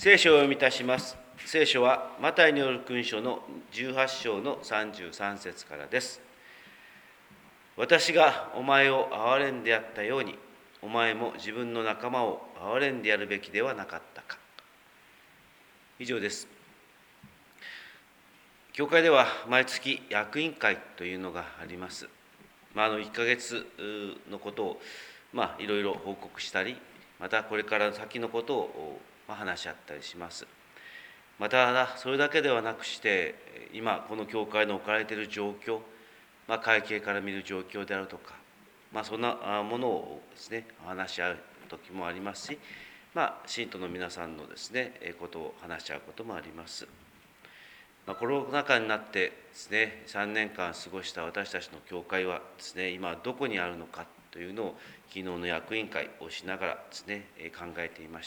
聖書を読み出します。聖書はマタイによる訓書の18章の33節からです。私がお前を憐れんでやったように、お前も自分の仲間を憐れんでやるべきではなかったか。以上です。教会では毎月役員会というのがあります。1ヶ月のことをいろいろ報告したり、またこれから先のことを話し合ったりします。またそれだけではなくして、今この教会の置かれている状況、会計から見る状況であるとか、そんなものをですね話し合う時もありますし、信徒の皆さんのですねことを話し合うこともあります。コロナ禍になってですね3年間過ごした私たちの教会はですね今どこにあるのかというのを昨日の役員会をしながらですね考えていました。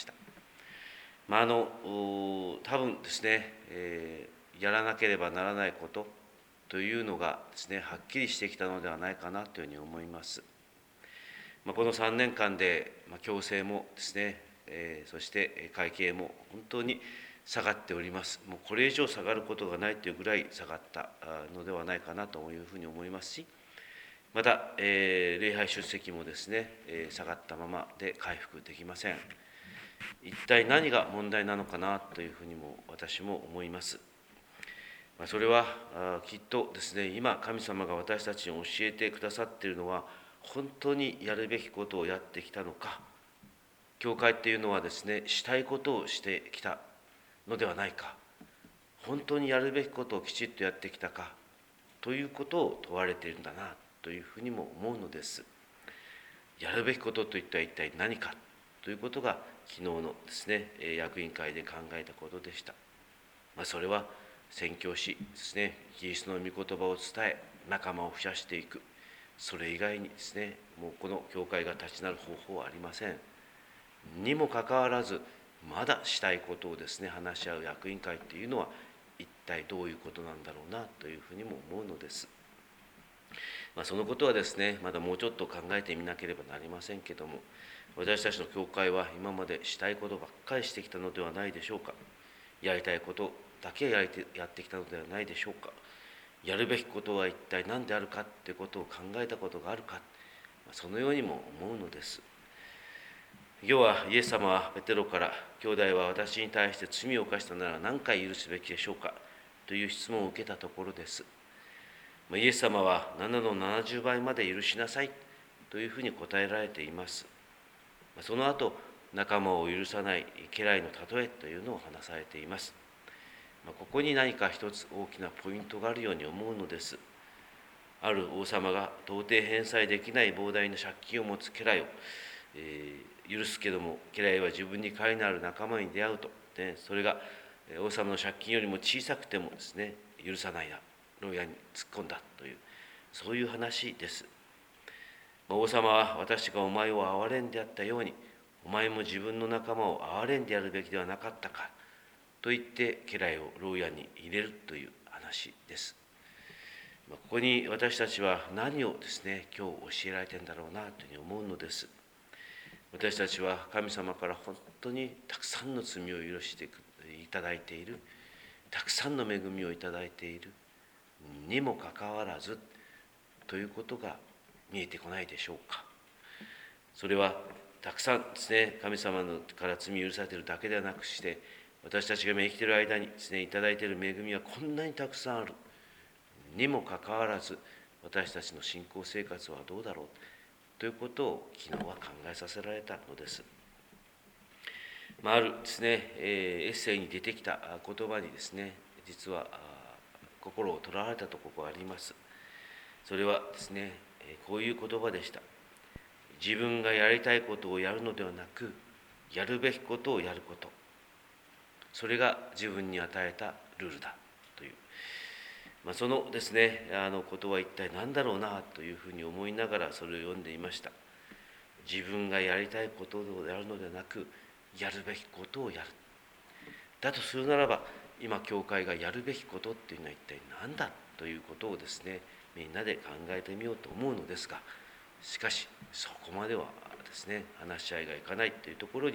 多分ですね、やらなければならないことというのがですねはっきりしてきたのではないかなというふうに思います。この3年間で教制もですね、そして会計も本当に下がっております。もうこれ以上下がることがないというぐらい下がったのではないかなというふうに思いますし、また、礼拝出席もですね、下がったままで回復できません。一体何が問題なのかなというふうにも私も思います。それはきっとですね、今神様が私たちに教えてくださっているのは、本当にやるべきことをやってきたのか、教会っていうのはですね、したいことをしてきたのではないか、本当にやるべきことをきちっとやってきたかということを問われているんだなというふうにも思うのです。やるべきことといったら一体何かということが昨日のですね役員会で考えたことでした。それは宣教師ですね、キリストの御言葉を伝え仲間を増やしていく、それ以外にですねもうこの教会が立ち直る方法はありません。にもかかわらずまだしたいことをですね話し合う役員会っていうのは一体どういうことなんだろうなというふうにも思うのです。そのことはですねまだもうちょっと考えてみなければなりませんけども、私たちの教会は今までしたいことばっかりしてきたのではないでしょうか。やりたいことだけやってきたのではないでしょうか。やるべきことは一体何であるかということを考えたことがあるか、そのようにも思うのです。要はイエス様はペテロから、兄弟は私に対して罪を犯したなら何回許すべきでしょうかという質問を受けたところです。イエス様は7の70倍まで許しなさいというふうに答えられています。その後、仲間を許さない家来の例えというのを話されています。ここに何か一つ大きなポイントがあるように思うのです。ある王様が到底返済できない膨大な借金を持つ家来を、許すけども、家来は自分に甲斐のある仲間に出会うと、それが王様の借金よりも小さくてもですね許さないな、牢屋に突っ込んだという、そういう話です。王様は私がお前を憐れんでやったように、お前も自分の仲間を憐れんでやるべきではなかったかと言って家来を牢屋に入れるという話です。ここに私たちは何をですね今日教えられているんだろうなというふうに思うのです。私たちは神様から本当にたくさんの罪を許していただいている、たくさんの恵みをいただいているにもかかわらずということが見えてこないでしょうか。それはたくさんですね神様から罪を許されているだけではなくして、私たちが生きている間にですねいただいている恵みはこんなにたくさんあるにもかかわらず、私たちの信仰生活はどうだろうということを昨日は考えさせられたのです。あるですねエッセイに出てきた言葉にですね実は心をとらわれたところがあります。それはですねこういう言葉でした。自分がやりたいことをやるのではなく、やるべきことをやること、それが自分に与えたルールだという、そのですねことは一体何だろうなというふうに思いながらそれを読んでいました。自分がやりたいことをやるのではなく、やるべきことをやる。だとするならば、今教会がやるべきことっていうのは一体何だということをですねみんなで考えてみようと思うのですが、しかしそこまではですね話し合いがいかないというところに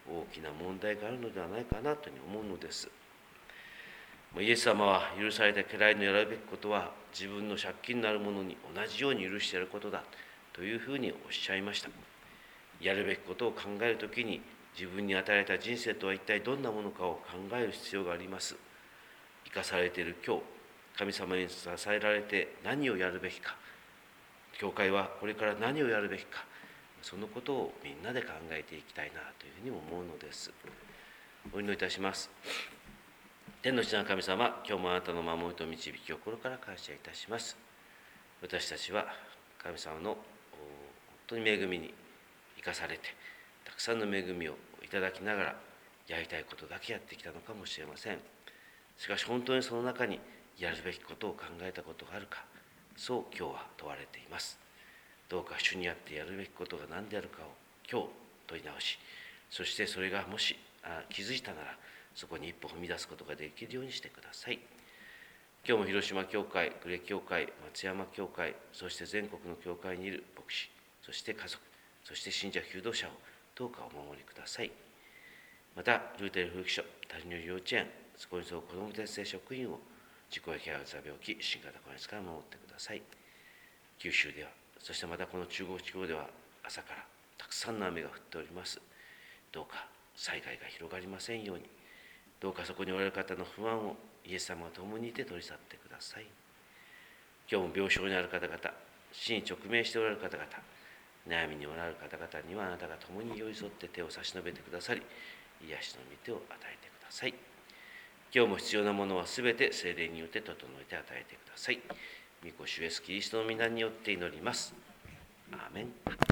大きな問題があるのではないかなというふうに思うのです。イエス様は許された家来のやるべきことは自分の借金のあるものに同じように許してやることだというふうにおっしゃいました。やるべきことを考えるときに自分に与えられた人生とは一体どんなものかを考える必要があります。生かされている今日、神様に支えられて何をやるべきか、教会はこれから何をやるべきか、そのことをみんなで考えていきたいなというふうに思うのです。お祈りいたします。天の父なる神様、今日もあなたの守りと導きを心から感謝いたします。私たちは神様の本当に恵みに生かされて、たくさんの恵みをいただきながらやりたいことだけやってきたのかもしれません。しかし本当にその中にやるべきことを考えたことがあるか、そう今日は問われています。どうか主にあってやるべきことが何であるかを今日問い直し、そしてそれがもし気づいたならそこに一歩踏み出すことができるようにしてください。今日も広島教会、呉教会、松山教会、そして全国の教会にいる牧師、そして家族、そして信者求道者をどうかお守りください。またルーテル保育所、谷の幼稚園、そこにそう子ども徹底職員を自己やケア病気、新型コロナから守ってください。九州では、そしてまたこの中国地方では朝からたくさんの雨が降っております。どうか災害が広がりませんように、どうかそこにおられる方の不安をイエス様と共にいて取り去ってください。今日も病床にある方々、死に直面しておられる方々、悩みにおられる方々にはあなたが共に寄り添って手を差し伸べてくださり、癒しの御手を与えてください。今日も必要なものはすべて聖霊によって整えて与えてください。御子主イエスキリストの皆によって祈ります。アーメン。